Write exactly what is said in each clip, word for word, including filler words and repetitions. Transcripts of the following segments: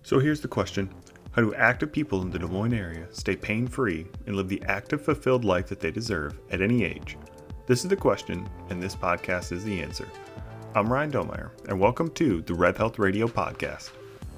So here's the question. How do active people in the Des Moines area stay pain-free and live the active, fulfilled life that they deserve at any age? This is the question, and this podcast is the answer. I'm Ryan Domeyer, and welcome to the Rev Health Radio Podcast.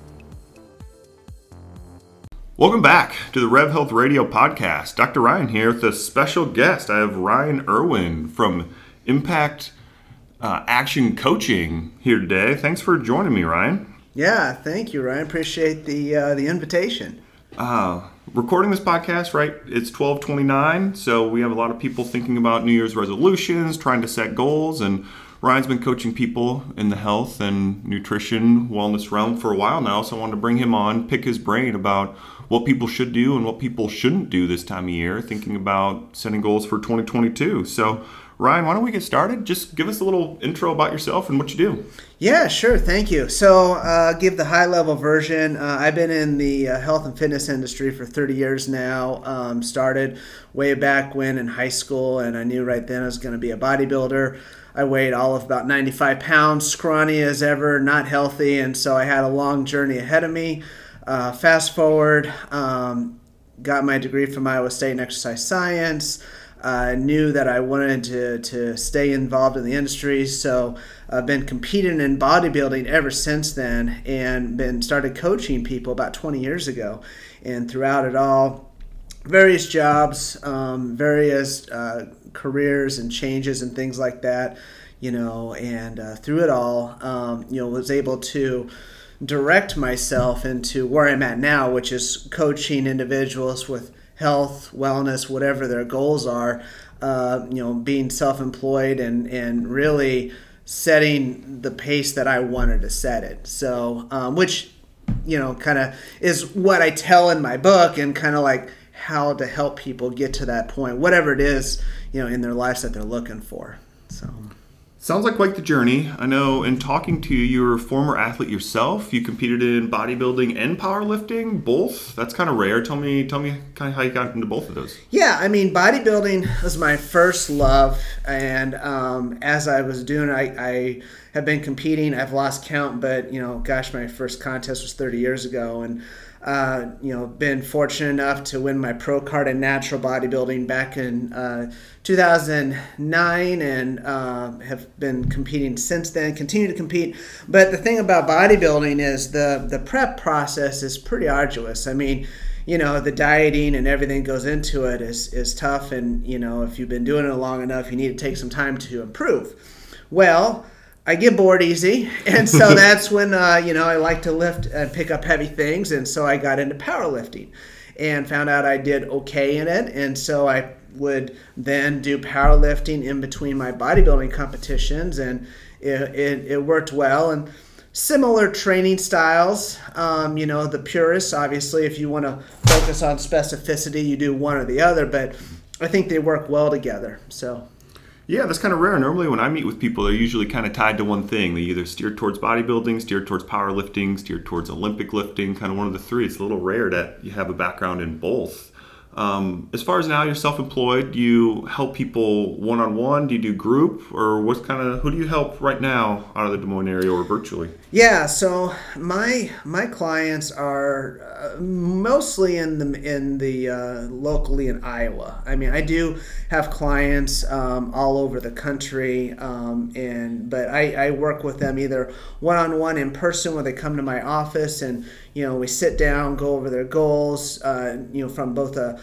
Welcome back to the Rev Health Radio Podcast. Doctor Ryan here with a special guest. I have Ryan Irwin from Impact uh, Action Coaching here today. Thanks for joining me, Ryan. Yeah, thank you, Ryan. Appreciate the uh, the invitation. Uh, recording this podcast, right? It's twelve twenty-nine, so we have a lot of people thinking about New Year's resolutions, trying to set goals, and Ryan's been coaching people in the health and nutrition wellness realm for a while now, so I wanted to bring him on, pick his brain about what people should do and what people shouldn't do this time of year, thinking about setting goals for twenty twenty-two. So, Ryan, why don't we get started? Just give us a little intro about yourself and what you do. Yeah, sure. Thank you. So, uh, give the high-level version. Uh, I've been in the uh, health and fitness industry for thirty years now. Um, started way back when in high school, and I knew right then I was going to be a bodybuilder. I weighed all of about ninety-five pounds, scrawny as ever, not healthy, and so I had a long journey ahead of me. Uh, fast forward, um, got my degree from Iowa State in exercise science. I uh, knew that I wanted to, to stay involved in the industry, so I've been competing in bodybuilding ever since then, and been started coaching people about twenty years ago. And throughout it all, various jobs, um, various uh, careers and changes and things like that, you know, and uh, through it all, um, you know, was able to direct myself into where I'm at now, which is coaching individuals with health, wellness, whatever their goals are, uh, you know, being self-employed and, and really setting the pace that I wanted to set it. So, um, which, you know, kind of is what I tell in my book, and kind of like how to help people get to that point, whatever it is, you know, in their lives that they're looking for. So. Sounds like quite the journey. I know in talking to you, you're a former athlete yourself. You competed in bodybuilding and powerlifting, both. That's kind of rare. Tell me tell me kind of how you got into both of those. Yeah, I mean, bodybuilding was my first love. And um, as I was doing it, I, I have been competing. I've lost count, but, you know, gosh, my first contest was thirty years ago. And Uh, you know, been fortunate enough to win my pro card in natural bodybuilding back in uh, two thousand nine, and uh, have been competing since then, continue to compete. But the thing about bodybuilding is the, the prep process is pretty arduous. I mean, you know, the dieting and everything goes into it is, is tough, and, you know, if you've been doing it long enough, you need to take some time to improve. Well, I get bored easy, and so that's when, uh, you know, I like to lift and pick up heavy things, and so I got into powerlifting and found out I did okay in it, and so I would then do powerlifting in between my bodybuilding competitions, and it, it, it worked well. And similar training styles, um, you know, the purists, obviously, if you want to focus on specificity, you do one or the other, but I think they work well together, so. Yeah, that's kind of rare. Normally when I meet with people, they're usually kind of tied to one thing. They either steer towards bodybuilding, steer towards powerlifting, steer towards Olympic lifting, kind of one of the three. It's a little rare that you have a background in both. Um, as far as now you're self-employed, do you help people one-on-one? Do you do group? Or what kind of, who do you help right now out of the Des Moines area or virtually? Yeah, so my my clients are uh, mostly in the in the uh, locally in Iowa. I mean, I do have clients um, all over the country, um, and but I, I work with them either one-on-one in person, where they come to my office and, you know, we sit down, go over their goals, uh, you know, from both a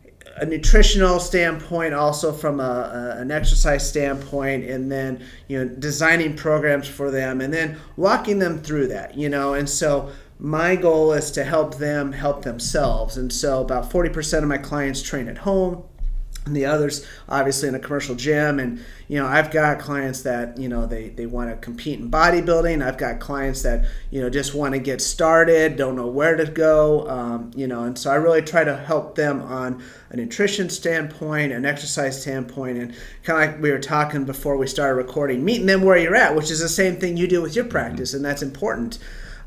a nutritional standpoint, also from a, a, an exercise standpoint, and then, you know, designing programs for them and then walking them through that, you know. And so my goal is to help them help themselves. And so about forty percent of my clients train at home, and the others obviously in a commercial gym. And, you know, I've got clients that, you know, they, they want to compete in bodybuilding. I've got clients that, you know, just want to get started, don't know where to go, um, you know, and so I really try to help them on a nutrition standpoint, an exercise standpoint, and kind of like we were talking before we started recording, meeting them where you're at, which is the same thing you do with your practice, and that's important.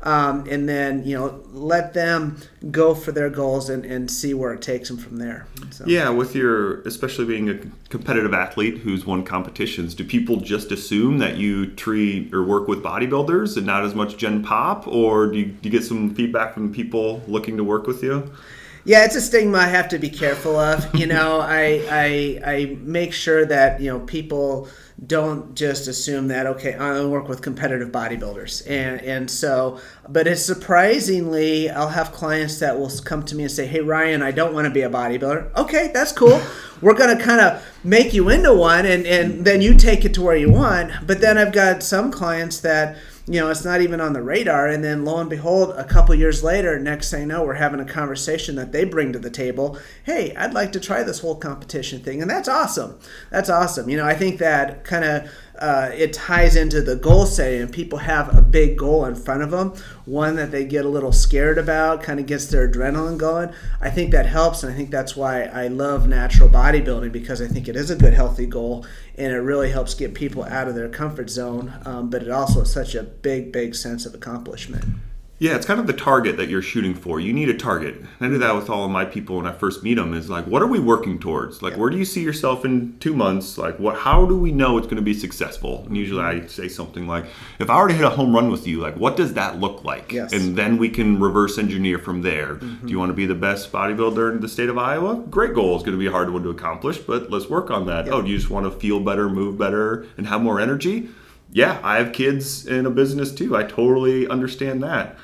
um, and then, you know, let them go for their goals and, and see where it takes them from there. So. Yeah, with your, especially being a competitive athlete who's won competitions, do people just assume that you treat or work with bodybuilders and not as much Gen Pop, or do you, do you get some feedback from people looking to work with you? Yeah, it's a stigma I have to be careful of. You know, I, I I make sure that, you know, people don't just assume that, okay, I work with competitive bodybuilders. And and so, but it's surprisingly, I'll have clients that will come to me and say, hey, Ryan, I don't want to be a bodybuilder. Okay, that's cool. We're going to kind of make you into one, and, and then you take it to where you want. But then I've got some clients that, you know, it's not even on the radar, and then lo and behold, a couple years later, next thing I know, we're having a conversation that they bring to the table. Hey, I'd like to try this whole competition thing, and that's awesome. That's awesome. You know, I think that kind of uh, it ties into the goal setting, and people have a big goal in front of them, one that they get a little scared about, kind of gets their adrenaline going. I think that helps, and I think that's why I love natural bodybuilding, because I think it is a good, healthy goal, and it really helps get people out of their comfort zone, um, but it also is such a big, big sense of accomplishment. Yeah, it's kind of the target that you're shooting for. You need a target. And I do that with all of my people when I first meet them, is like, what are we working towards? Like, yeah. Where do you see yourself in two months? Like, what? How do we know it's going to be successful? And usually I say something like, if I were to hit a home run with you, like, what does that look like? Yes. And then we can reverse engineer from there. Mm-hmm. Do you want to be the best bodybuilder in the state of Iowa? Great goal. It's going to be a hard one to accomplish, but let's work on that. Yep. Oh, do you just want to feel better, move better, and have more energy? Yeah, I have kids in a business too. I totally understand that.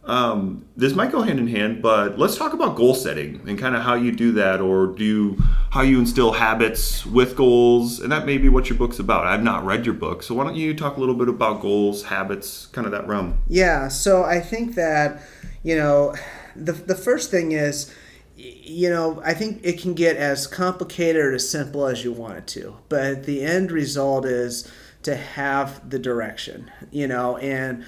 Um, this might go hand in hand, but let's talk about goal setting and kind of how you do that, or do you, how you instill habits with goals, and that may be what your book's about. I've not read your book, so why don't you talk a little bit about goals, habits, kind of that realm? Yeah, so I think that, you know, the the first thing is, you know, I think it can get as complicated or as simple as you want it to, but the end result is to have the direction, you know, and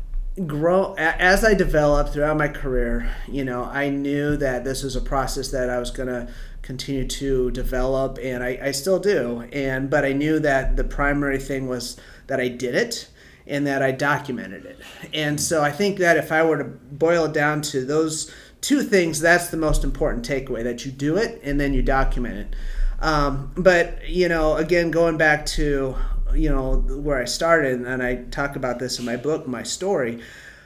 grow as I developed throughout my career. You know, I knew that this was a process that I was going to continue to develop, and I, I still do. And but I knew that the primary thing was that I did it and that I documented it. And so I think that if I were to boil it down to those two things, that's the most important takeaway, that you do it and then you document it. Um, but, you know, again, going back to, you know, where I started, and I talk about this in my book, my story,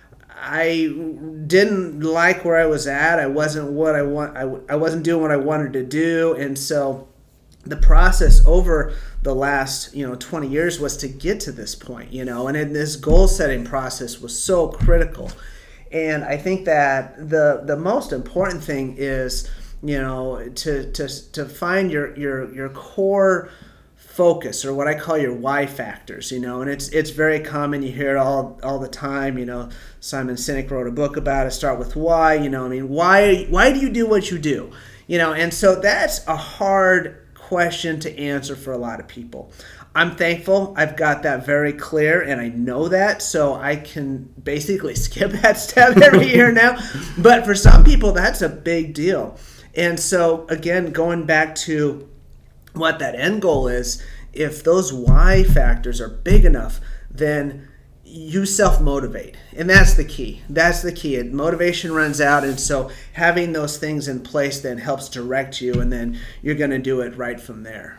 I didn't like where I was at. I wasn't what I want. I, I wasn't doing what I wanted to do. And so the process over the last, you know, twenty years was to get to this point, you know, and in this goal setting process was so critical. And I think that the, the most important thing is, you know, to, to, to find your, your, your core focus, or what I call your why factors, you know, and it's it's very common. You hear it all all the time. You know, Simon Sinek wrote a book about it. Start with why. You know, I mean, why why do you do what you do? You know, and so that's a hard question to answer for a lot of people. I'm thankful I've got that very clear, and I know that, so I can basically skip that step every year now. But for some people, that's a big deal. And so again, going back to what that end goal is, if those why factors are big enough, then you self-motivate. And that's the key. That's the key. And motivation runs out, and so having those things in place then helps direct you, and then you're going to do it right from there.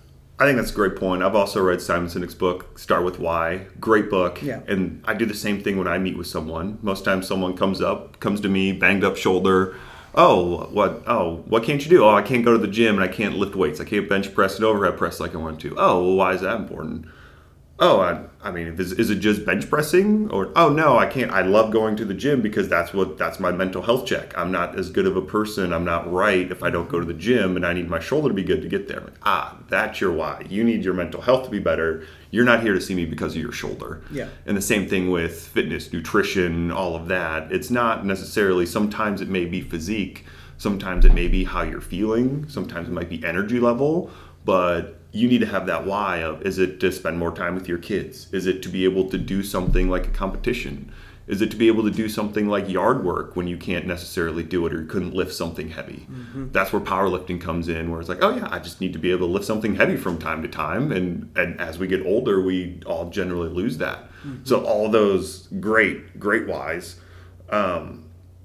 I think that's a great point. I've also read Simon Sinek's book, Start With Why. Great book. Yeah. And I do the same thing when I meet with someone. Most times someone comes up, comes to me, banged up shoulder. Oh, what? Oh, what can't you do? Oh, I can't go to the gym and I can't lift weights. I can't bench press and overhead press like I want to. Oh, well, why is that important? Oh, I, I mean, is, is it just bench pressing? Or, oh, no, I can't. I love going to the gym because that's what that's my mental health check. I'm not as good of a person. I'm not right if I don't go to the gym, and I need my shoulder to be good to get there. Like, ah, that's your why. You need your mental health to be better. You're not here to see me because of your shoulder. Yeah. And the same thing with fitness, nutrition, all of that. It's not necessarily, sometimes it may be physique. Sometimes it may be how you're feeling. Sometimes it might be energy level. But you need to have that why of, is it to spend more time with your kids? Is it to be able to do something like a competition? Is it to be able to do something like yard work when you can't necessarily do it or you couldn't lift something heavy? Mm-hmm. That's where powerlifting comes in, where it's like, oh yeah, I just need to be able to lift something heavy from time to time. And, and as we get older, we all generally lose that. Mm-hmm. So all those great, great whys. Um,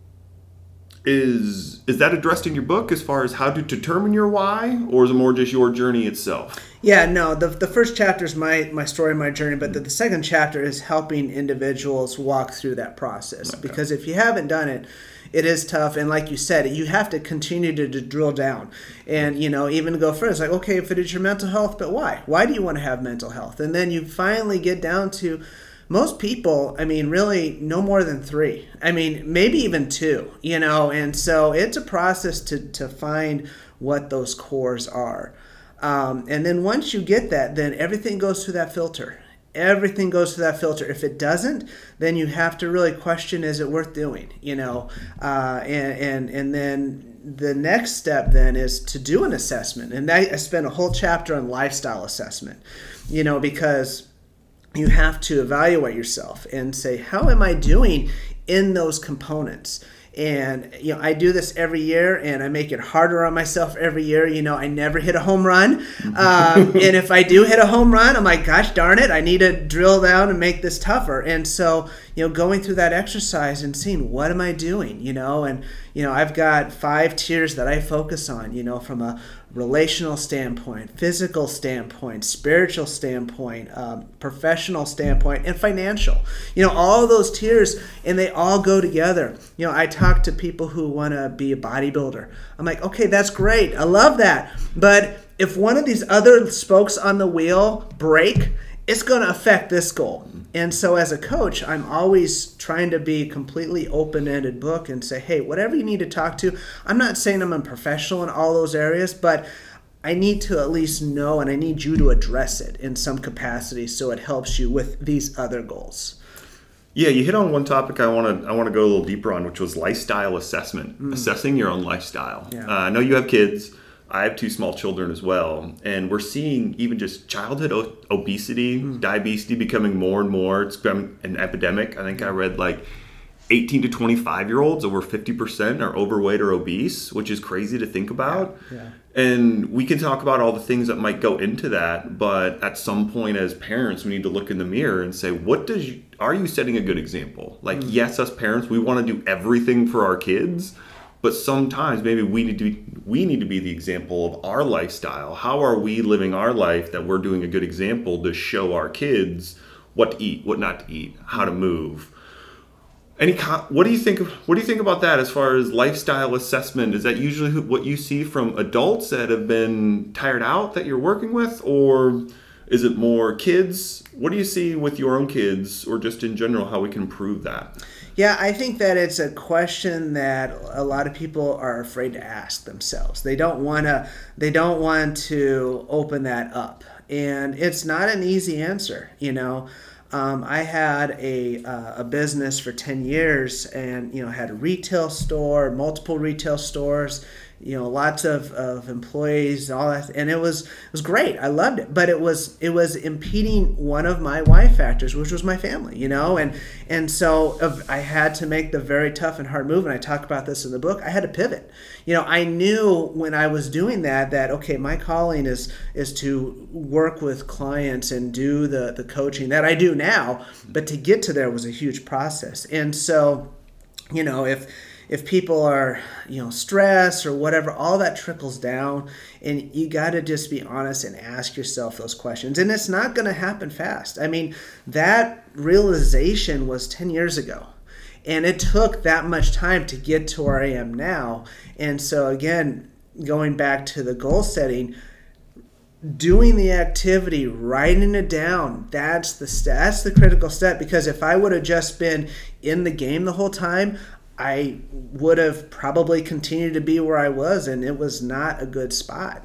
is is that addressed in your book as far as how to determine your why, or is it more just your journey itself? Yeah, no, the the first chapter is my, my story, my journey, but the, the second chapter is helping individuals walk through that process. Okay. Because if you haven't done it, it is tough. And like you said, you have to continue to, to drill down and, you know, even go further. It's like, okay, if it is your mental health, but why? Why do you want to have mental health? And then you finally get down to most people, I mean, really no more than three. I mean, maybe even two, you know, and so it's a process to, to find what those cores are. Um, and then once you get that, then everything goes through that filter. Everything goes through that filter. If it doesn't, then you have to really question, is it worth doing, you know? Uh, and, and, and then the next step then is to do an assessment. And I, I spent a whole chapter on lifestyle assessment, you know, because you have to evaluate yourself and say, how am I doing in those components? And, you know, I do this every year and I make it harder on myself every year. You know, I never hit a home run. Um, and if I do hit a home run, I'm like, gosh darn it, I need to drill down and make this tougher. And so, you know, going through that exercise and seeing what am I doing, you know, and, you know, I've got five tiers that I focus on, you know, from a relational standpoint, physical standpoint, spiritual standpoint, um, professional standpoint, and financial. You know, all of those tiers, and they all go together. You know, I talk to people who want to be a bodybuilder. I'm like, okay, that's great. I love that. But if one of these other spokes on the wheel break, it's going to affect this goal. And so as a coach, I'm always trying to be completely open-ended book and say, hey, whatever you need to talk to, I'm not saying I'm a professional in all those areas, but I need to at least know and I need you to address it in some capacity so it helps you with these other goals. Yeah, you hit on one topic I want to I want to go a little deeper on, which was lifestyle assessment, mm. assessing your own lifestyle. Yeah. Uh, I know you have kids. I have two small children as well, and we're seeing even just childhood o- obesity, mm. diabetes becoming more and more. It's become an epidemic. I think I read like eighteen to twenty-five year olds, over fifty percent are overweight or obese, which is crazy to think about. Yeah. Yeah. And we can talk about all the things that might go into that, but at some point as parents, we need to look in the mirror and say, what does you, are you setting a good example? Like, mm. yes, us parents, we want to do everything for our kids, but sometimes maybe we need to be, we need to be the example of our lifestyle. How are we living our life that we're doing a good example to show our kids what to eat, what not to eat, how to move? Any what do you think? What do you think about that as far as lifestyle assessment? Is that usually what you see from adults that have been tired out that you're working with, or is it more kids? What do you see with your own kids, or just in general, how we can improve that? Yeah, I think that it's a question that a lot of people are afraid to ask themselves. They don't want to. They don't want to open that up, and it's not an easy answer. You know, um, I had a uh, a business for ten years, and you know, had a retail store, multiple retail stores. You know, lots of, of employees and all that, and it was it was great. I loved it, but it was it was impeding one of my why factors, which was my family. You know, and and so I had to make the very tough and hard move. And I talk about this in the book. I had to pivot. You know, I knew when I was doing that that okay, my calling is is to work with clients and do the the coaching that I do now. But to get to there was a huge process, and so you know if. If people are, you know, stressed or whatever, all that trickles down, and you got to just be honest and ask yourself those questions. And it's not going to happen fast. I mean, that realization was ten years ago, and it took that much time to get to where I am now. And so again, going back to the goal setting, doing the activity, writing it down, that's the that's the critical step. Because if I would have just been in the game the whole time, I would have probably continued to be where I was, and it was not a good spot.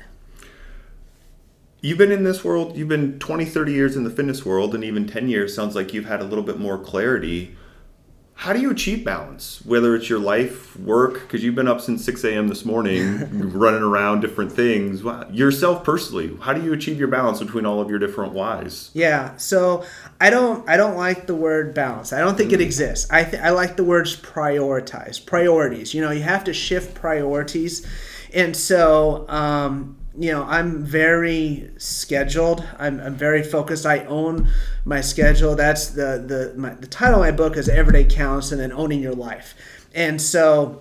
You've been in this world, you've been twenty, thirty years in the fitness world, and even ten years sounds like you've had a little bit more clarity. How do you achieve balance? Whether it's your life, work, because you've been up since six a.m. this morning, running around different things. Yourself personally, how do you achieve your balance between all of your different whys? Yeah, so I don't I don't like the word balance. I don't think mm. it exists. I th- I like the words prioritize, priorities. You know, you have to shift priorities. And so um, you know, I'm very scheduled. I'm, I'm very focused. I own my schedule. That's the the my, the title of my book is Everyday Counts, and then Owning Your Life. And so,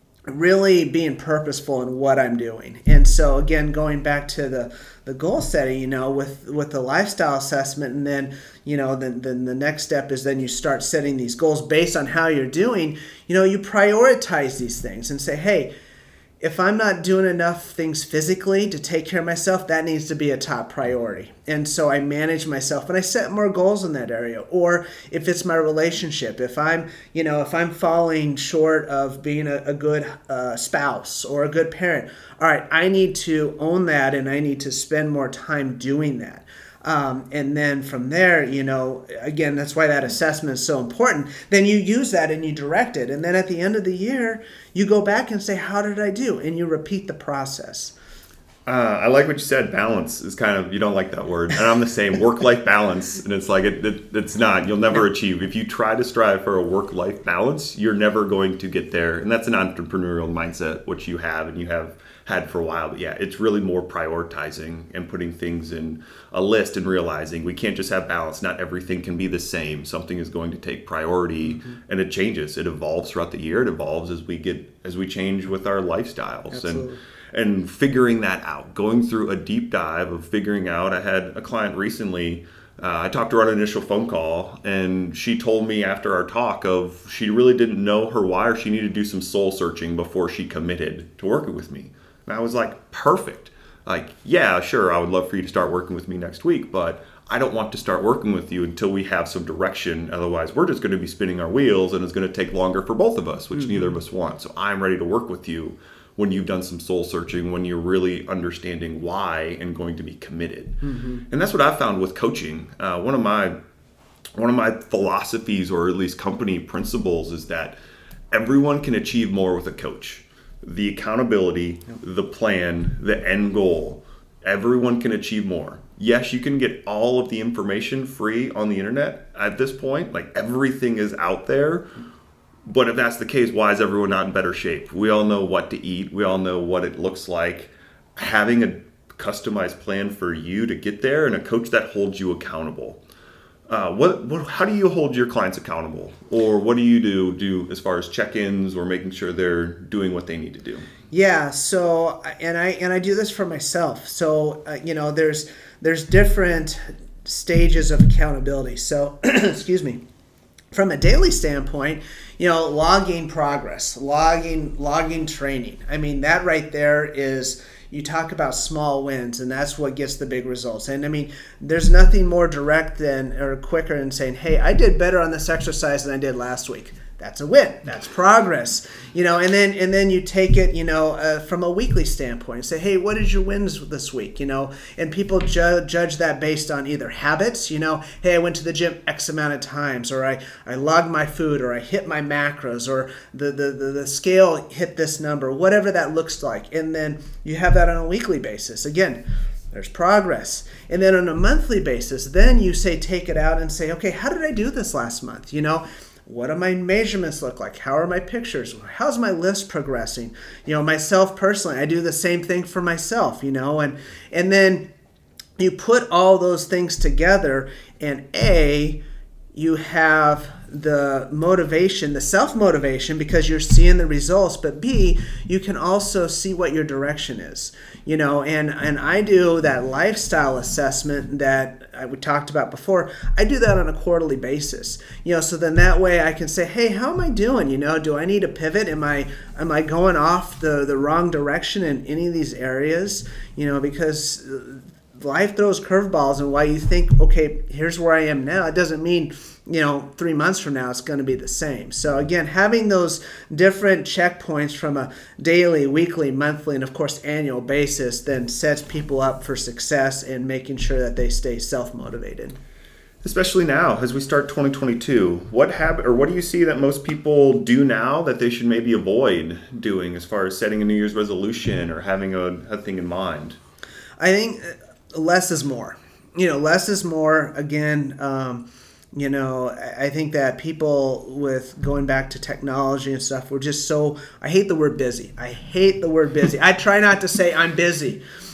really being purposeful in what I'm doing. And so, again, going back to the the goal setting, you know, with with the lifestyle assessment, and then you know, then then the next step is then you start setting these goals based on how you're doing. You know, you prioritize these things and say, hey, if I'm not doing enough things physically to take care of myself, that needs to be a top priority. And so I manage myself and I set more goals in that area. Or if it's my relationship, if I'm, you know, if I'm falling short of being a, a good uh, spouse or a good parent, all right, I need to own that and I need to spend more time doing that. Um, and then from there, you know, again, that's why that assessment is so important. Then you use that and you direct it. And then at the end of the year, you go back and say, how did I do? And you repeat the process. Uh, I like what you said. Balance is kind of, you don't like that word. And I'm the same. Work-life balance. And it's like, it, it, it's not. You'll never achieve. If you try to strive for a work-life balance, you're never going to get there. And that's an entrepreneurial mindset, which you have and you have had for a while. But yeah, it's really more prioritizing and putting things in a list and realizing we can't just have balance. Not everything can be the same. Something is going to take priority, mm-hmm. and it changes. It evolves throughout the year. It evolves as we get as we change with our lifestyles. Absolutely. and and figuring that out, going through a deep dive of figuring out. I had a client recently. Uh, I talked to her on an initial phone call, and she told me after our talk of she really didn't know her why, or she needed to do some soul searching before she committed to working with me. And I was like, perfect. Like, yeah, sure, I would love for you to start working with me next week, but I don't want to start working with you until we have some direction. Otherwise, we're just going to be spinning our wheels, and it's going to take longer for both of us, which mm-hmm. neither of us want. So I'm ready to work with you when you've done some soul searching, when you're really understanding why and going to be committed. Mm-hmm. And that's what I found with coaching. Uh, one of my one of my philosophies, or at least company principles, is that everyone can achieve more with a coach. The accountability, the plan, the end goal. Everyone can achieve more. Yes, you can get all of the information free on the internet at this point. Like, everything is out there. But if that's the case, why is everyone not in better shape? We all know what to eat. We all know what it looks like. Having a customized plan for you to get there, and a coach that holds you accountable. Uh, what, what, how do you hold your clients accountable? Or what do you do, do as far as check-ins or making sure they're doing what they need to do? Yeah, so, and I and I do this for myself. So, uh, you know, there's there's different stages of accountability. So, excuse me. From a daily standpoint, you know, logging progress, logging logging training. I mean, that right there is, you talk about small wins, and that's what gets the big results. And I mean, there's nothing more direct than, or quicker than saying, hey, I did better on this exercise than I did last week. That's a win. That's progress. You know, and then and then you take it, you know, uh, from a weekly standpoint and say, hey, what is your wins this week? You know, and people ju- judge that based on either habits, you know, hey, I went to the gym X amount of times, or I, I logged my food, or I hit my macros, or the, the, the, the scale hit this number, whatever that looks like. And then you have that on a weekly basis. Again, there's progress. And then on a monthly basis, then you say, take it out and say, okay, how did I do this last month? You know, what do my measurements look like? How are my pictures? How's my list progressing? You know, myself personally, I do the same thing for myself, you know, and and then you put all those things together, and A, you have the motivation, the self-motivation, because you're seeing the results, but B, you can also see what your direction is, you know, and, and I do that lifestyle assessment that I, we talked about before. I do that on a quarterly basis, you know, so then that way I can say, hey, how am I doing? You know, do I need to pivot? Am I, am I going off the, the wrong direction in any of these areas? You know, because life throws curveballs, and why you think, okay, here's where I am now, it doesn't mean, you know, three months from now it's going to be the same. So again, having those different checkpoints from a daily, weekly, monthly, and of course annual basis then sets people up for success in making sure that they stay self-motivated. Especially now, as we start twenty twenty-two, what habit, or what do you see that most people do now that they should maybe avoid doing as far as setting a New Year's resolution or having a, a thing in mind? I think less is more. You know, less is more. Again, um, you know, I think that people, with going back to technology and stuff, we're just so, I hate the word busy. I hate the word busy. I try not to say I'm busy.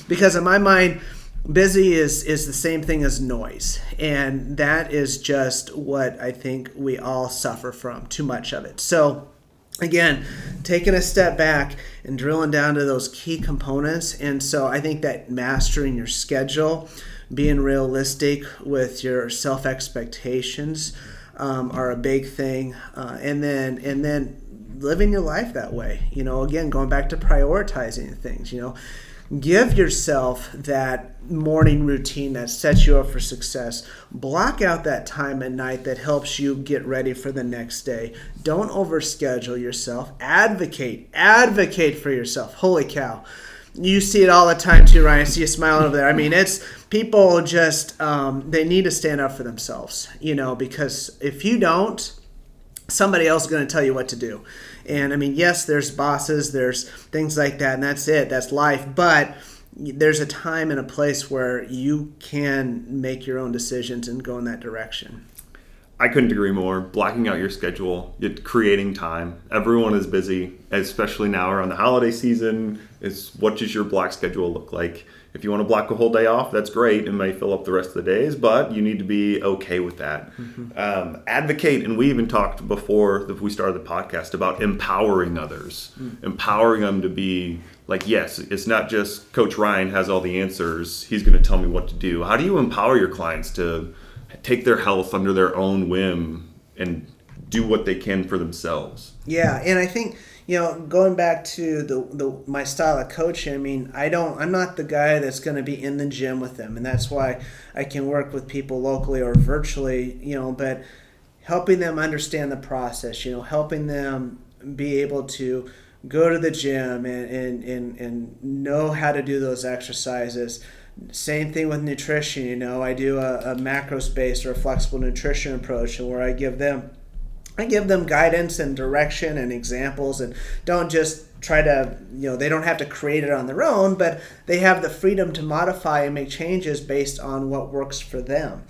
because in my mind, busy is is the same thing as noise, and that is just what I think we all suffer from, too much of it. So again, taking a step back and drilling down to those key components. And so I think that mastering your schedule, being realistic with your self expectations um, are a big thing, uh, and then and then living your life that way. You know, again, going back to prioritizing things. You know, give yourself that morning routine that sets you up for success. Block out that time at night that helps you get ready for the next day. Don't overschedule yourself. Advocate. Advocate for yourself. Holy cow. You see it all the time too, Ryan. I see you smiling over there. I mean, it's people just, um, they need to stand up for themselves, you know, because if you don't, somebody else is going to tell you what to do. And I mean, yes, there's bosses, there's things like that, and that's it. That's life. But there's a time and a place where you can make your own decisions and go in that direction. I couldn't agree more. Blocking out your schedule, creating time. Everyone is busy, especially now around the holiday season. Is what does your block schedule look like? If you want to block a whole day off, that's great. It may fill up the rest of the days, but you need to be okay with that. Mm-hmm. Um, advocate, and we even talked before we started the podcast about empowering others, mm-hmm. empowering them to be like, yes, it's not just Coach Ryan has all the answers. He's going to tell me what to do. How do you empower your clients to take their health under their own whim and do what they can for themselves? Yeah, and I think, you know, going back to the, the my style of coaching, I mean, I don't, I'm not the guy that's going to be in the gym with them, and that's why I can work with people locally or virtually, you know, but helping them understand the process, you know, helping them be able to go to the gym and, and, and, and know how to do those exercises. Same thing with nutrition, you know, I do a, a macros-based or a flexible nutrition approach, and where I give them I give them guidance and direction and examples, and don't just try to, you know, they don't have to create it on their own, but they have the freedom to modify and make changes based on what works for them.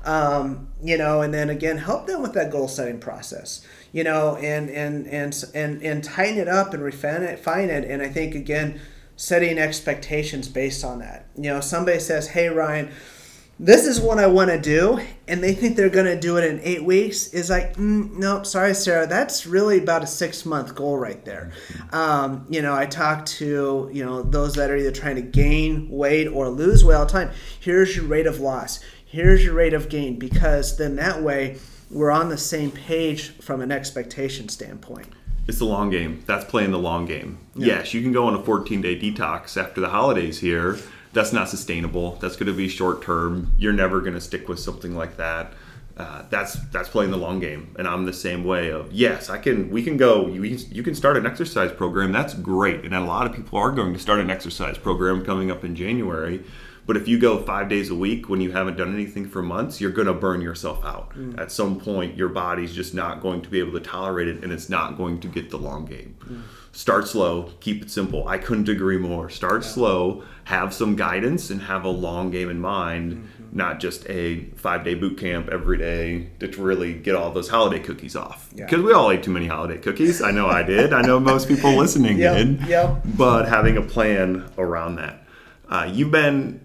Um, you know, and then again, help them with that goal setting process, you know, and, and, and, and, and tighten it up and refine it, refine it. And I think, again, setting expectations based on that. You know, somebody says, hey, Ryan, this is what I want to do, and they think they're going to do it in eight weeks, is like, mm, no, sorry, Sarah, that's really about a six-month goal right there. Um, you know, I talk to, you know, those that are either trying to gain weight or lose weight all the time. Here's your rate of loss. Here's your rate of gain, because then that way we're on the same page from an expectation standpoint. It's the long game. That's playing the long game. Yeah. Yes, you can go on a fourteen-day detox after the holidays here. That's not sustainable. That's going to be short term. You're never going to stick with something like that. Uh, that's that's playing the long game, and I'm the same way. Of yes, I can. We can go. You you can start an exercise program. That's great, and a lot of people are going to start an exercise program coming up in January. But if you go five days a week when you haven't done anything for months, you're going to burn yourself out. Mm. At some point, your body's just not going to be able to tolerate it, and it's not going to get the long game. Mm. Start slow, keep it simple. I couldn't agree more. Start yeah. slow, have some guidance, and have a long game in mind, mm-hmm. not just a five-day boot camp every day to really get all those holiday cookies off. Because yeah. we all ate too many holiday cookies. I know I did. I know most people listening yep. did. Yep. But having a plan around that. Uh, you've been...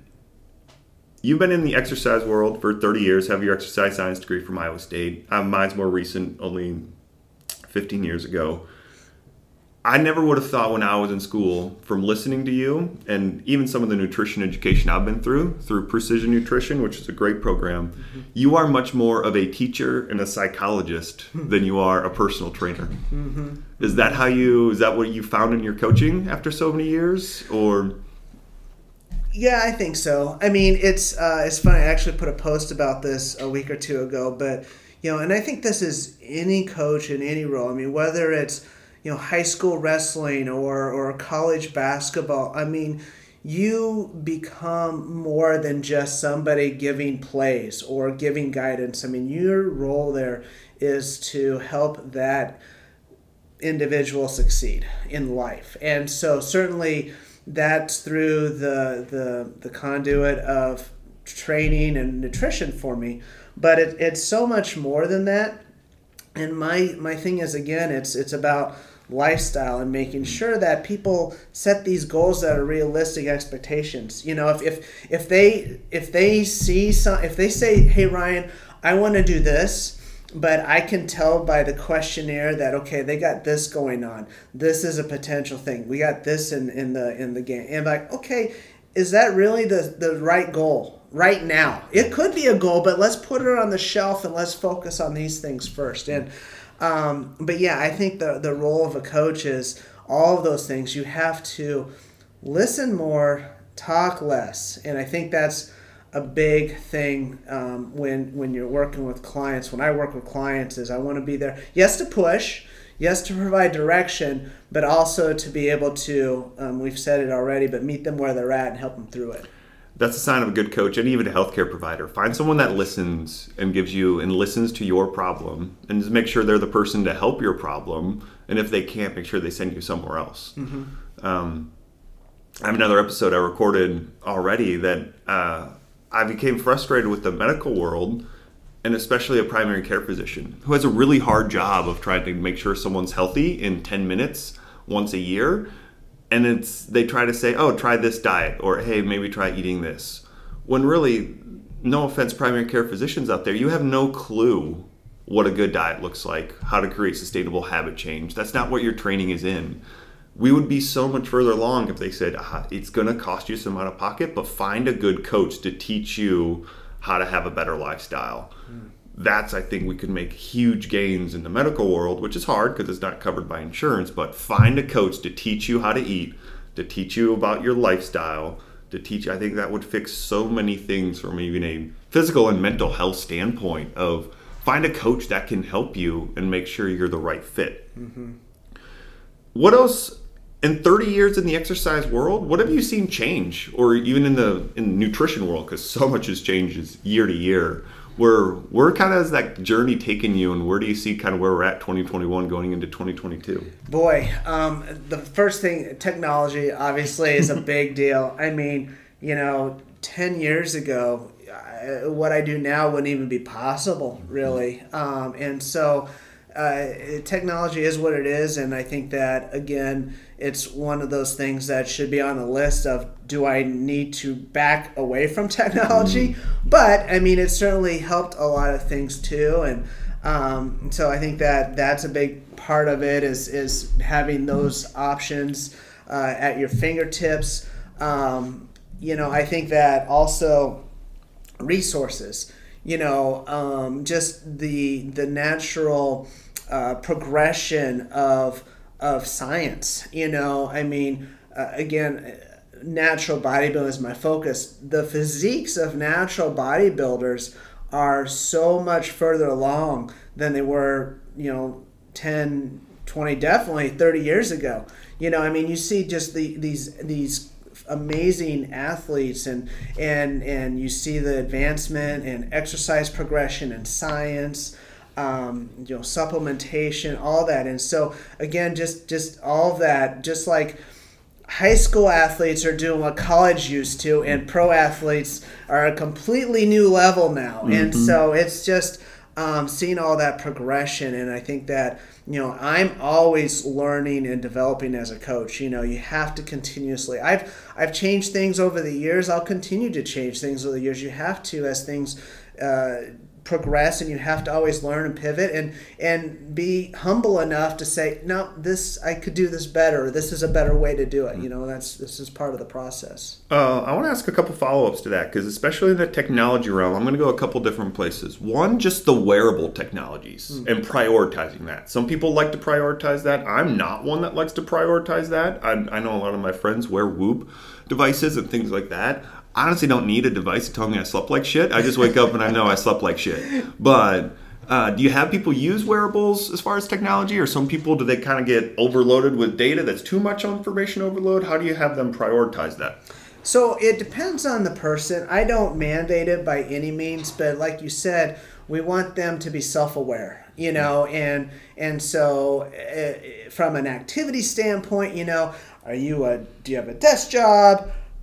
You've been in the exercise world for thirty years, have your exercise science degree from Iowa State. Uh, mine's more recent, only fifteen years ago. I never would have thought when I was in school, from listening to you and even some of the nutrition education I've been through, through Precision Nutrition, which is a great program, mm-hmm. you are much more of a teacher and a psychologist than you are a personal trainer. Mm-hmm. Is that how you, is that what you found in your coaching after so many years, or... Yeah, I think so. I mean, it's uh, it's funny. I actually put a post about this a week or two ago, but you know, and I think this is any coach in any role. I mean, whether it's you know high school wrestling or or college basketball. I mean, you become more than just somebody giving plays or giving guidance. I mean, your role there is to help that individual succeed in life, and so certainly. That's through the, the the conduit of training and nutrition for me, but it, it's so much more than that. And my my thing is, again, it's it's about lifestyle and making sure that people set these goals that are realistic expectations. You know, if if, if they if they see some if they say, "Hey Ryan, I want to do this," but I can tell by the questionnaire that, okay, they got this going on. This is a potential thing. We got this in, in the in the game. And like, okay, is that really the, the right goal right now? It could be a goal, but let's put it on the shelf and let's focus on these things first. And um, but yeah, I think the, the role of a coach is all of those things. You have to listen more, talk less. And I think that's a big thing um, when when you're working with clients. When I work with clients, is I want to be there, yes, to push, yes, to provide direction, but also to be able to, um, we've said it already, but meet them where they're at and help them through it. That's a sign of a good coach and even a healthcare provider. Find someone that listens and gives you and listens to your problem, and just make sure they're the person to help your problem. And if they can't, make sure they send you somewhere else. Mm-hmm. Um, I have another episode I recorded already that uh, I became frustrated with the medical world, and especially a primary care physician who has a really hard job of trying to make sure someone's healthy in ten minutes once a year. And it's they try to say, oh, try this diet, or hey, maybe try eating this. When really, no offense, primary care physicians out there, you have no clue what a good diet looks like, how to create sustainable habit change. That's not what your training is in. We would be so much further along if they said, ah, it's going to cost you some out of pocket, but find a good coach to teach you how to have a better lifestyle. Mm. That's, I think, we could make huge gains in the medical world, which is hard because it's not covered by insurance, but find a coach to teach you how to eat, to teach you about your lifestyle, to teach, I think that would fix so many things from even a physical and mental health standpoint of find a coach that can help you and make sure you're the right fit. Mm-hmm. What else? In thirty years in the exercise world, what have you seen change? Or even in the in the nutrition world, because so much has changed year to year. Where where kind of has that journey taken you, and where do you see kind of where we're at twenty twenty-one going into twenty twenty-two? Boy, um, the first thing, technology obviously is a big deal. I mean, you know, ten years ago, I, what I do now wouldn't even be possible, really. Um, and so uh, technology is what it is, and I think that, again, it's one of those things that should be on the list of, do I need to back away from technology? Mm. But, I mean, it certainly helped a lot of things too. And um, so I think that that's a big part of it is, is having those options uh, at your fingertips. Um, you know, I think that also resources, you know, um, just the, the natural uh, progression of of science. You know, I mean, uh, again, natural bodybuilding is my focus. The physiques of natural bodybuilders are so much further along than they were, you know, ten, twenty, definitely thirty years ago. You know, I mean, you see just the, these these amazing athletes, and and and you see the advancement in exercise progression and science. Um, you know, supplementation, all that. And so again, just just all of that, just like high school athletes are doing what college used to, and pro athletes are a completely new level now. Mm-hmm. And so it's just um, seeing all that progression. And I think that, you know, I'm always learning and developing as a coach. You know, you have to continuously, I've I've changed things over the years. I'll continue to change things over the years. You have to, as things uh, progress, and you have to always learn and pivot and and be humble enough to say, no, this, I could do this better, or this is a better way to do it. You know, that's this is part of the process. Uh, I want to ask a couple follow-ups to that, because especially in the technology realm, I'm going to go a couple different places. One, just the wearable technologies mm-hmm. and prioritizing that. Some people like to prioritize that. I'm not one that likes to prioritize that. I, I know a lot of my friends wear Whoop devices and things like that. I honestly don't need a device to tell me I slept like shit. I just wake up and I know I slept like shit. But uh, do you have people use wearables as far as technology, or some people, do they kind of get overloaded with data that's too much information overload? How do you have them prioritize that? So it depends on the person. I don't mandate it by any means, but like you said, we want them to be self-aware, you know, and and so uh, from an activity standpoint, you know, are you a do you have a desk job?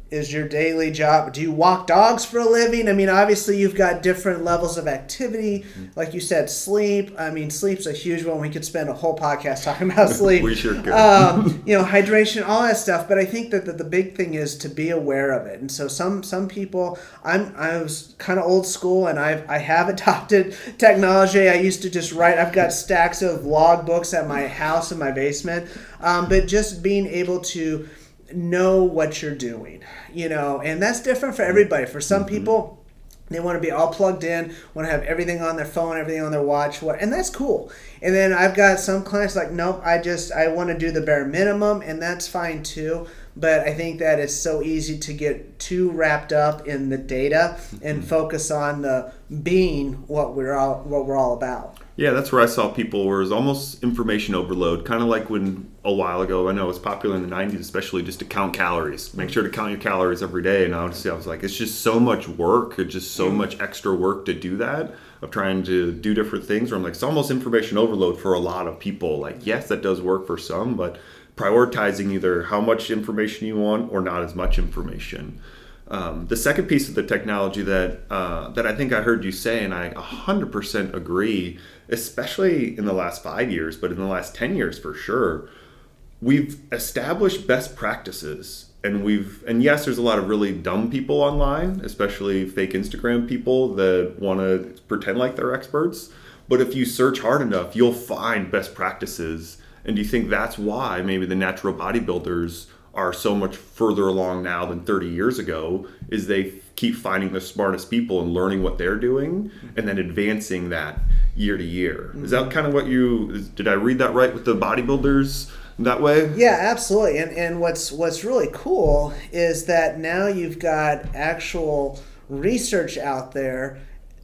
is your daily job? Do you walk dogs for a living? I mean, obviously you've got different levels of activity. Like you said, sleep. I mean, sleep's a huge one. We could spend a whole podcast talking about sleep. We sure could. Um, you know, hydration, all that stuff. But I think that the, the big thing is to be aware of it. And so some some people, I'm I was kind of old school, and I've I have adopted technology. I used to just write. I've got stacks of log books at my house in my basement. Um, but just being able to know what you're doing, you know, and that's different for everybody. For some people, they want to be all plugged in, want to have everything on their phone, everything on their watch, what, and that's cool. And then I've got some clients like, nope, I just, I want to do the bare minimum, and that's fine too. But I think that it's so easy to get too wrapped up in the data and focus on the being what we're all, what we're all about. Yeah, that's where I saw people where it was almost information overload, kind of like when a while ago, I know it was popular in the nineties, especially just to count calories. Make sure to count your calories every day. And honestly, I was like, it's just so much work. It's just so much extra work to do that, of trying to do different things. Where I'm like, it's almost information overload for a lot of people. Like, yes, that does work for some, but prioritizing either how much information you want or not as much information. Um, the second piece of the technology that uh, that I think I heard you say, and I one hundred percent agree, especially in the last five years, but in the last ten years for sure, we've established best practices. And we've, and yes, there's a lot of really dumb people online, especially fake Instagram people that want to pretend like they're experts. But if you search hard enough, you'll find best practices. And do you think that's why maybe the natural bodybuilders are so much further along now than thirty years ago, is they keep finding the smartest people and learning what they're doing and then advancing that year to year? Mm-hmm. Is that kind of what you, did I read that right with the bodybuilders that way? Yeah, absolutely. And and what's what's really cool is that now you've got actual research out there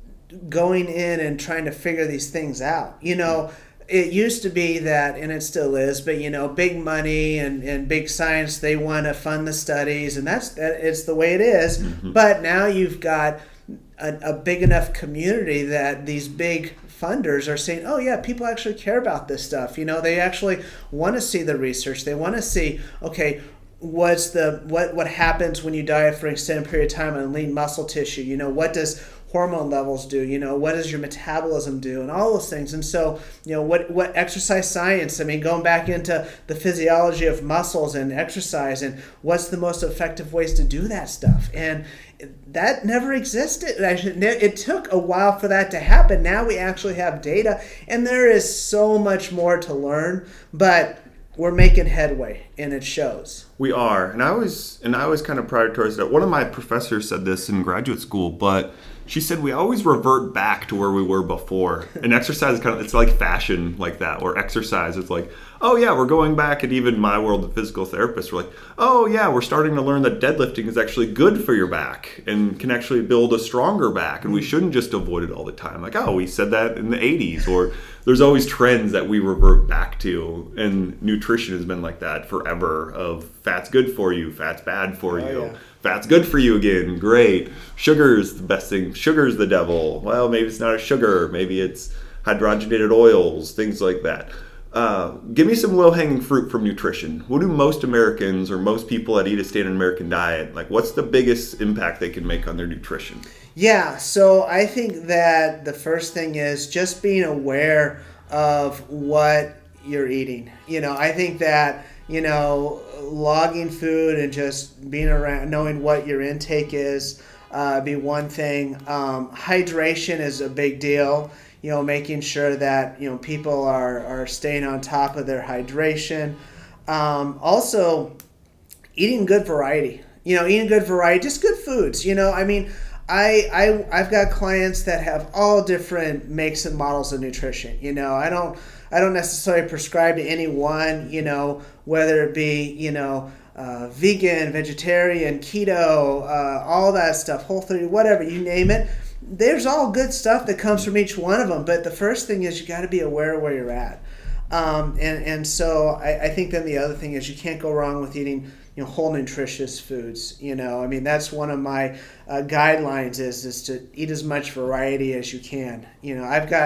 going in and trying to figure these things out. You know, it used to be that, and it still is, but you know, big money and, and big science, they want to fund the studies, and that's that, it's the way it is. Mm-hmm. But now you've got a, a big enough community that these big funders are saying, oh yeah, people actually care about this stuff. You know, they actually want to see the research. They want to see, okay, what's the what what happens when you diet for an extended period of time on lean muscle tissue? You know, what does hormone levels do? You know, what does your metabolism do, and all those things. And so, you know, what what exercise science, I mean, going back into the physiology of muscles and exercise, and what's the most effective ways to do that stuff. And that never existed. It took a while for that to happen. Now we actually have data, and there is so much more to learn, but we're making headway, and it shows. We are, and I always and I always kind of prioritize that. One of my professors said this in graduate school, but she said we always revert back to where we were before. And exercise is kind of, it's like fashion like that, or exercise. It's like, oh yeah, we're going back. And even my world of physical therapists were like, oh yeah, we're starting to learn that deadlifting is actually good for your back and can actually build a stronger back. And we shouldn't just avoid it all the time. Like, oh, we said that in the eighties. Or there's always trends that we revert back to. And nutrition has been like that forever, of fat's good for you, fat's bad for oh, you. Yeah. Fat's good for you again. Great. Sugar's the best thing. Sugar's the devil. Well, maybe it's not a sugar. Maybe it's hydrogenated oils, things like that. Uh, give me some low-hanging fruit from nutrition. What do most Americans or most people that eat a standard American diet, like what's the biggest impact they can make on their nutrition? Yeah, so I think that the first thing is just being aware of what you're eating. You know, I think that, you know, logging food and just being around, knowing what your intake is, uh, be one thing. Um, hydration is a big deal. You know, making sure that, you know, people are, are staying on top of their hydration. Um, also, eating good variety. You know, eating good variety, just good foods. You know, I mean, I, I, I've got clients that have all different makes and models of nutrition. You know, I don't I don't necessarily prescribe to any one, you know, whether it be, you know, uh, vegan, vegetarian, keto, uh, all that stuff, Whole thirty, whatever, you name it. There's all good stuff that comes from each one of them. But the first thing is you got to be aware of where you're at. Um, and, and so I, I think then the other thing is you can't go wrong with eating, you know, whole nutritious foods. You know, I mean, that's one of my uh, guidelines is, is to eat as much variety as you can. You know, I've got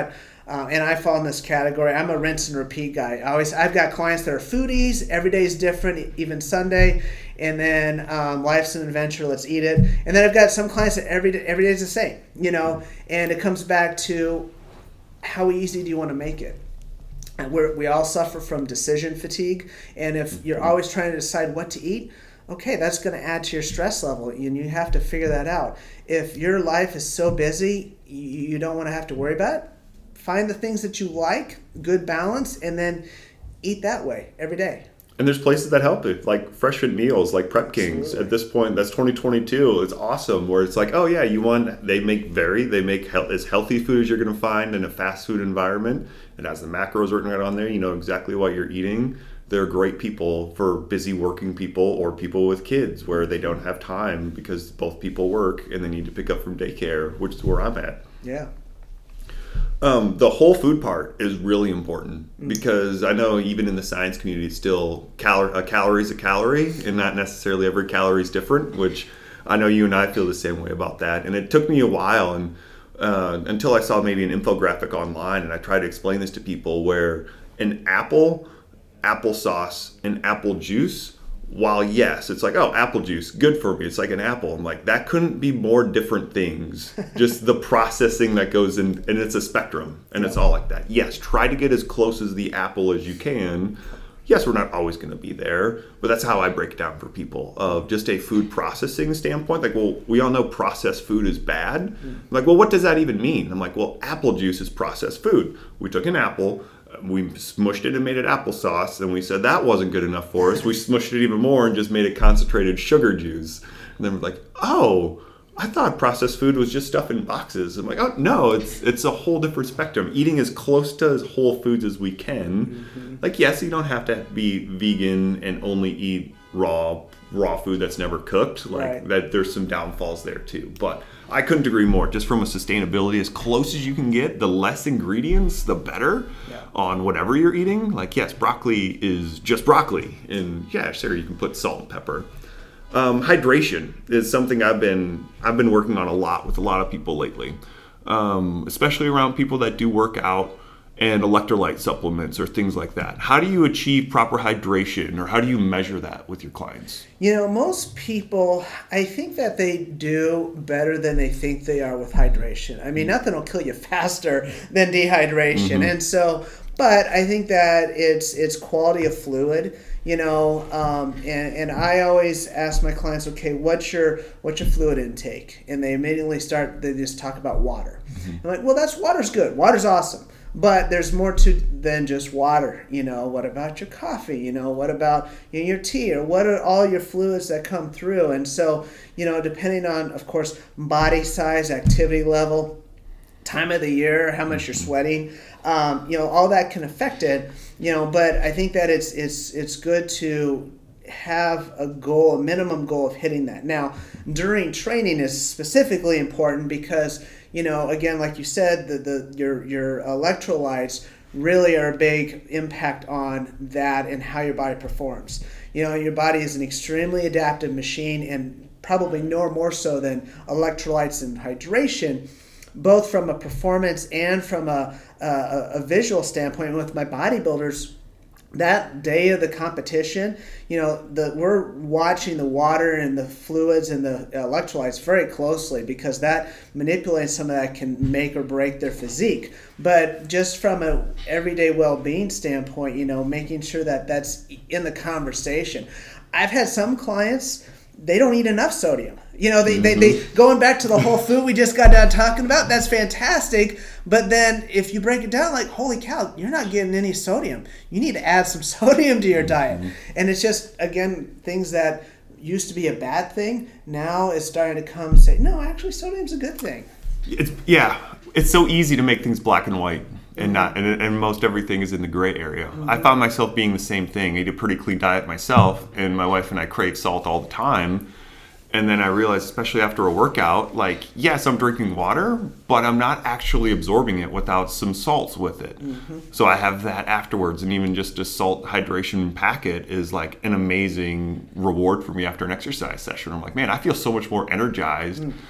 Uh, and I fall in this category. I'm a rinse and repeat guy. I always, I've got clients that are foodies. Every day is different, even Sunday. And then um, life's an adventure. Let's eat it. And then I've got some clients that every day, every day is the same. You know, and it comes back to how easy do you want to make it? And we're, we all suffer from decision fatigue. And if you're always trying to decide what to eat, okay, that's going to add to your stress level, and you have to figure that out. If your life is so busy, you, you don't want to have to worry about it. Find the things that you like, good balance, and then eat that way every day. And there's places that help it, like Fresh Fit Meals, like Prep Kings. Absolutely. At this point, that's twenty twenty-two. It's awesome, where it's like, oh yeah, you want, they make very, they make he- as healthy food as you're going to find in a fast food environment. It has the macros written right on there. You know exactly what you're eating. They're great people for busy working people or people with kids where they don't have time because both people work and they need to pick up from daycare, which is where I'm at. Yeah. Um, the whole food part is really important because I know even in the science community, it's still cal- a calorie is a calorie, and not necessarily every calorie is different, which I know you and I feel the same way about that. And it took me a while and uh, until I saw maybe an infographic online, and I tried to explain this to people where an apple, applesauce, and apple juice, while yes, it's like, oh, apple juice, good for me. It's like an apple. I'm like, that couldn't be more different things. Just the processing that goes in, and it's a spectrum, and yeah. It's all like that. Yes, try to get as close as the apple as you can. Yes, we're not always going to be there, but that's how I break it down for people of just a food processing standpoint. Like, well, we all know processed food is bad. Mm. Like, well, what does that even mean? I'm like, well, apple juice is processed food. We took an apple, we smushed it and made it applesauce, and we said that wasn't good enough for us. We smushed it even more and just made it concentrated sugar juice. And then we're like, oh, I thought processed food was just stuff in boxes. I'm like, oh, no, it's it's a whole different spectrum. Eating as close to as whole foods as we can. Mm-hmm. Like, yes, you don't have to be vegan and only eat raw raw food that's never cooked. Like right. that, there's some downfalls there too. But I couldn't agree more. Just from a sustainability, as close as you can get, the less ingredients, the better. Yeah. On whatever you're eating. Like, yes, broccoli is just broccoli, and yeah, sure, you can put salt and pepper. Um, hydration is something I've been I've been working on a lot with a lot of people lately, um, especially around people that do work out and electrolyte supplements or things like that. How do you achieve proper hydration, or how do you measure that with your clients? You know, most people, I think that they do better than they think they are with hydration. I mean, nothing will kill you faster than dehydration. Mm-hmm. And so, but I think that it's it's quality of fluid. You know, um, and, and I always ask my clients, okay, what's your what's your fluid intake? And they immediately start, they just talk about water. Mm-hmm. I'm like, well, that's water's good. Water's awesome. But there's more to than just water. You know, what about your coffee? You know, what about you know, your tea? Or what are all your fluids that come through? And so, you know, depending on, of course, body size, activity level, time of the year, how much you're sweating, um, you know, all that can affect it. You know, but I think that it's it's it's good to have a goal, a minimum goal of hitting that. Now, during training is specifically important because, you know, again, like you said, the, the your your electrolytes really are a big impact on that and how your body performs. You know, your body is an extremely adaptive machine, and probably no more so than electrolytes and hydration, both from a performance and from a, a, a visual standpoint. With my bodybuilders, that day of the competition, you know, the, we're watching the water and the fluids and the electrolytes very closely because that manipulates some of that, can make or break their physique. But just from a everyday well-being standpoint, you know, making sure that that's in the conversation. I've had some clients, they don't eat enough sodium. You know, they, mm-hmm. they, they going back to the whole food we just got done talking about, that's fantastic. But then if you break it down, like, holy cow, you're not getting any sodium. You need to add some sodium to your diet. Mm-hmm. And it's just, again, things that used to be a bad thing, now it's starting to come and say, no, actually, sodium's a good thing. It's, yeah, it's so easy to make things black and white. And not, and, and most everything is in the gray area. Mm-hmm. I found myself being the same thing. I eat a pretty clean diet myself, and my wife and I crave salt all the time. And then I realized, especially after a workout, like, yes, I'm drinking water, but I'm not actually absorbing it without some salts with it. Mm-hmm. So I have that afterwards, and even just a salt hydration packet is like an amazing reward for me after an exercise session. I'm like, man, I feel so much more energized. Mm.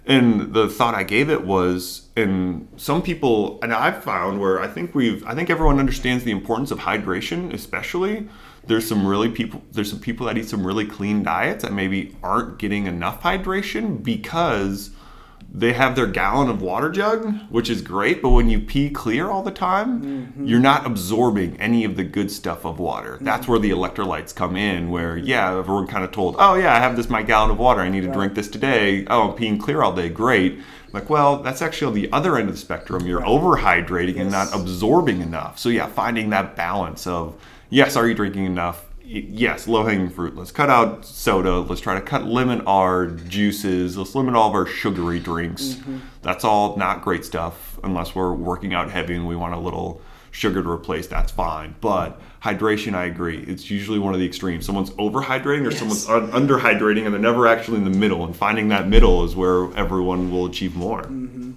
And the thought I gave it was, and some people, and I've found where I think we've, I think everyone understands the importance of hydration, especially. There's some really people, there's some people that eat some really clean diets that maybe aren't getting enough hydration because they have their gallon of water jug, which is great, but when you pee clear all the time, mm-hmm. you're not absorbing any of the good stuff of water. Mm-hmm. That's where the electrolytes come in, where, yeah, everyone kind of told, oh, yeah, I have this, my gallon of water. I need to right. drink this today. Oh, I'm peeing clear all day. Great. Like, well, that's actually on the other end of the spectrum. You're right. overhydrating yes. and not absorbing enough. So, yeah, finding that balance of, yes, are you drinking enough? Yes, low-hanging fruit. Let's cut out soda. Let's try to cut limit our juices. Let's limit all of our sugary drinks. Mm-hmm. That's all not great stuff unless we're working out heavy and we want a little sugar to replace. That's fine. But hydration, I agree. It's usually one of the extremes. Someone's overhydrating or yes. someone's un- underhydrating, and they're never actually in the middle. And finding that middle is where everyone will achieve more. Mm-hmm.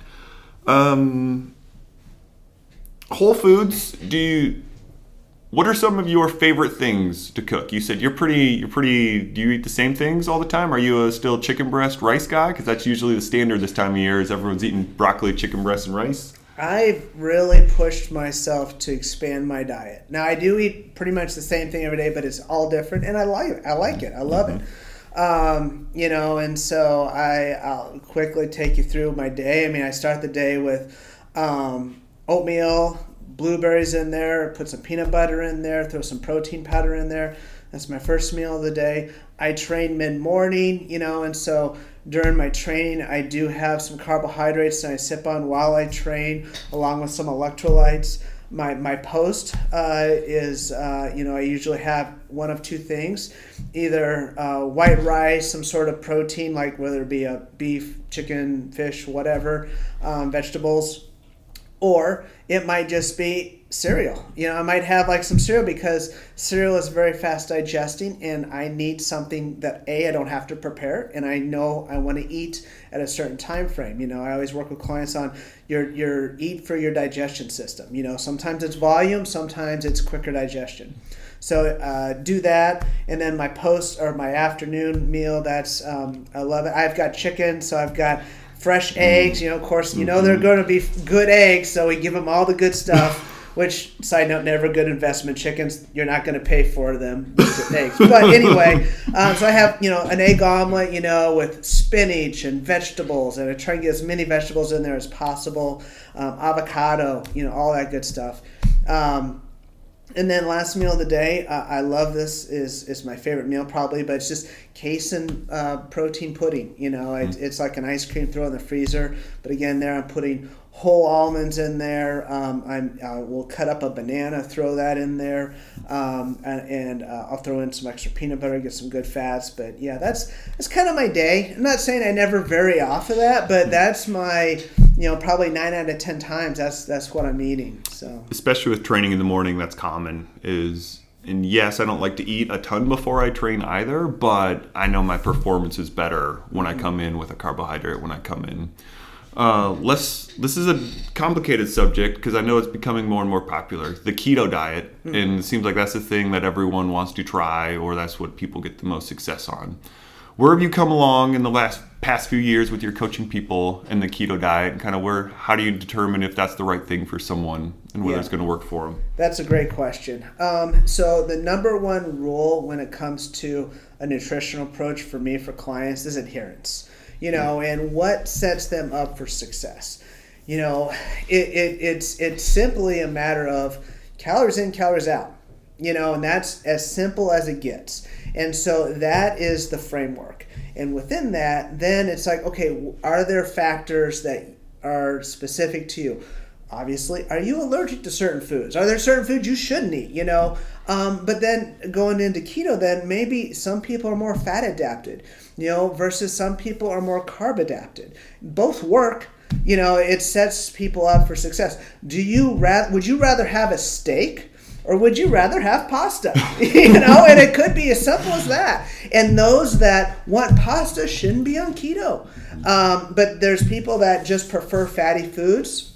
Um, Whole Foods, do you... What are some of your favorite things to cook? You said you're pretty, you're pretty, do you eat the same things all the time? Are you a still chicken breast rice guy? Because that's usually the standard this time of year is everyone's eating broccoli, chicken breast, and rice. I've really pushed myself to expand my diet. Now, I do eat pretty much the same thing every day, but it's all different, and I like it. I like it. I love mm-hmm. it. Um, you know, and so I, I'll quickly take you through my day. I mean, I start the day with um, oatmeal, blueberries in there, put some peanut butter in there, throw some protein powder in there. That's my first meal of the day. I train mid-morning, you know, and so during my training, I do have some carbohydrates that I sip on while I train, along with some electrolytes. My my post uh, is, uh, you know, I usually have one of two things, either uh, white rice, some sort of protein, like whether it be a beef, chicken, fish, whatever, um, vegetables, or it might just be cereal. You know, I might have like some cereal because cereal is very fast digesting, and I need something that A, I don't have to prepare, and I know I want to eat at a certain time frame. You know, I always work with clients on your your eat for your digestion system. You know, sometimes it's volume, sometimes it's quicker digestion. So uh, do that, and then my post or my afternoon meal, that's um, I love it. I've got chicken, so I've got fresh eggs, you know, of course, you know they're going to be good eggs, so we give them all the good stuff, which, side note, never good investment. Chickens, you're not going to pay for them with eggs. But anyway, um, so I have, you know, an egg omelet, you know, with spinach and vegetables, and I try and get as many vegetables in there as possible, um, avocado, you know, all that good stuff. Um, And then last meal of the day, uh, I love this, is is my favorite meal probably, but it's just casein uh, protein pudding. You know, it, it's like an ice cream throw in the freezer. But again, there I'm putting whole almonds in there. Um, I'm I will cut up a banana, throw that in there, um, and, and uh, I'll throw in some extra peanut butter, get some good fats. But yeah, that's that's kind of my day. I'm not saying I never vary off of that, but that's my, you know, probably nine out of ten times that's that's what I'm eating. So especially with training in the morning, that's common. Is and yes, I don't like to eat a ton before I train either, but I know my performance is better when I come in with a carbohydrate. When I come in. Uh, let's. This is a complicated subject because I know it's becoming more and more popular. The keto diet, mm. and it seems like that's the thing that everyone wants to try, or that's what people get the most success on. Where have you come along in the last past few years with your coaching people in the keto diet, and kind of where? How do you determine if that's the right thing for someone and whether yeah. it's going to work for them? That's a great question. Um, so the number one rule when it comes to a nutritional approach for me for clients is adherence. You know, and what sets them up for success. You know, it, it it's it's simply a matter of calories in, calories out. You know, and that's as simple as it gets. And so that is the framework. And within that, then it's like, okay, are there factors that are specific to you? Obviously, are you allergic to certain foods? Are there certain foods you shouldn't eat, you know? Um, but then going into keto, then maybe some people are more fat adapted, you know, versus some people are more carb adapted. Both work, you know, it sets people up for success. Do you ra- would you rather have a steak or would you rather have pasta? You know, and it could be as simple as that. And those that want pasta shouldn't be on keto. Um, but there's people that just prefer fatty foods.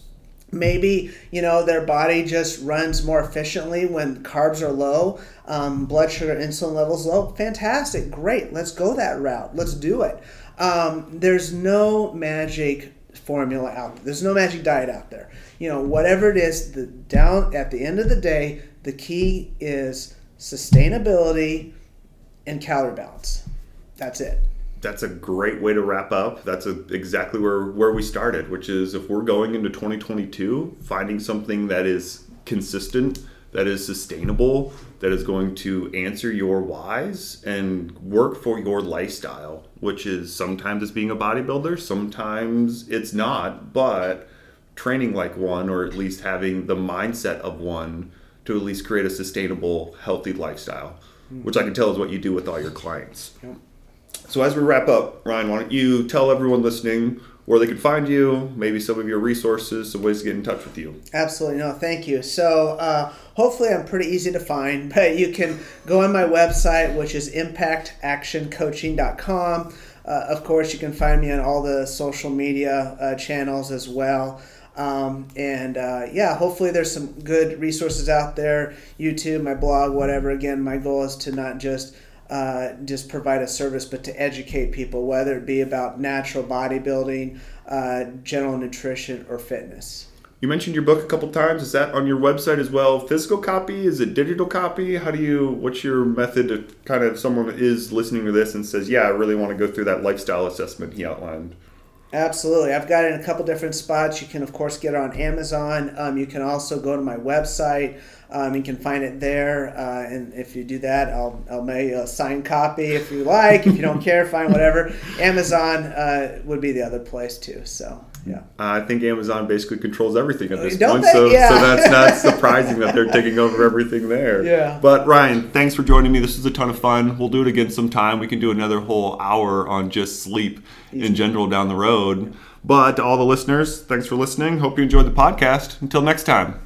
Maybe, you know, their body just runs more efficiently when carbs are low, um, blood sugar, insulin levels low. Fantastic. Great. Let's go that route. Let's do it. Um, there's no magic formula out there. There's no magic diet out there. You know, whatever it is, the down at the end of the day, the key is sustainability and calorie balance. That's it. That's a great way to wrap up. That's a, exactly where, where we started, which is if we're going into twenty twenty-two, finding something that is consistent, that is sustainable, that is going to answer your whys and work for your lifestyle, which is sometimes it's being a bodybuilder, sometimes it's not, but training like one, or at least having the mindset of one to at least create a sustainable, healthy lifestyle, which I can tell is what you do with all your clients. Yep. So as we wrap up, Ryan, why don't you tell everyone listening where they can find you, maybe some of your resources, some ways to get in touch with you. Absolutely. No, thank you. So uh, hopefully I'm pretty easy to find, but you can go on my website, which is impact action coaching dot com. Uh, of course, you can find me on all the social media uh, channels as well. Um, and uh, yeah, hopefully there's some good resources out there, YouTube, my blog, whatever. Again, my goal is to not just Uh, just provide a service, but to educate people, whether it be about natural bodybuilding, uh, general nutrition, or fitness. You mentioned your book a couple times. Is that on your website as well? Physical copy? Is it digital copy? How do you, what's your method to kind of, someone is listening to this and says, yeah, I really want to go through that lifestyle assessment he outlined? Absolutely. I've got it in a couple different spots. You can, of course, get it on Amazon. Um, you can also go to my website. Um, you can find it there. Uh, and if you do that, I'll, I'll make a signed copy if you like. If you don't care, fine, whatever. Amazon uh, would be the other place, too. So, yeah. Uh, I think Amazon basically controls everything at this Don't point. they? So, Yeah. so that's not surprising that they're taking over everything there. Yeah. But Ryan, thanks for joining me. This was a ton of fun. We'll do it again sometime. We can do another whole hour on just sleep in general down the road. But to all the listeners, thanks for listening. Hope you enjoyed the podcast. Until next time.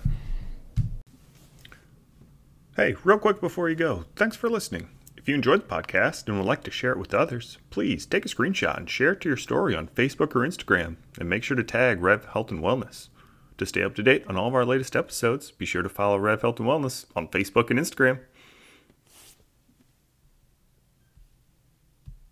Hey, real quick before you go, thanks for listening. If you enjoyed the podcast and would like to share it with others, please take a screenshot and share it to your story on Facebook or Instagram, and make sure to tag Rev Health and Wellness. To stay up to date on all of our latest episodes, be sure to follow Rev Health and Wellness on Facebook and Instagram.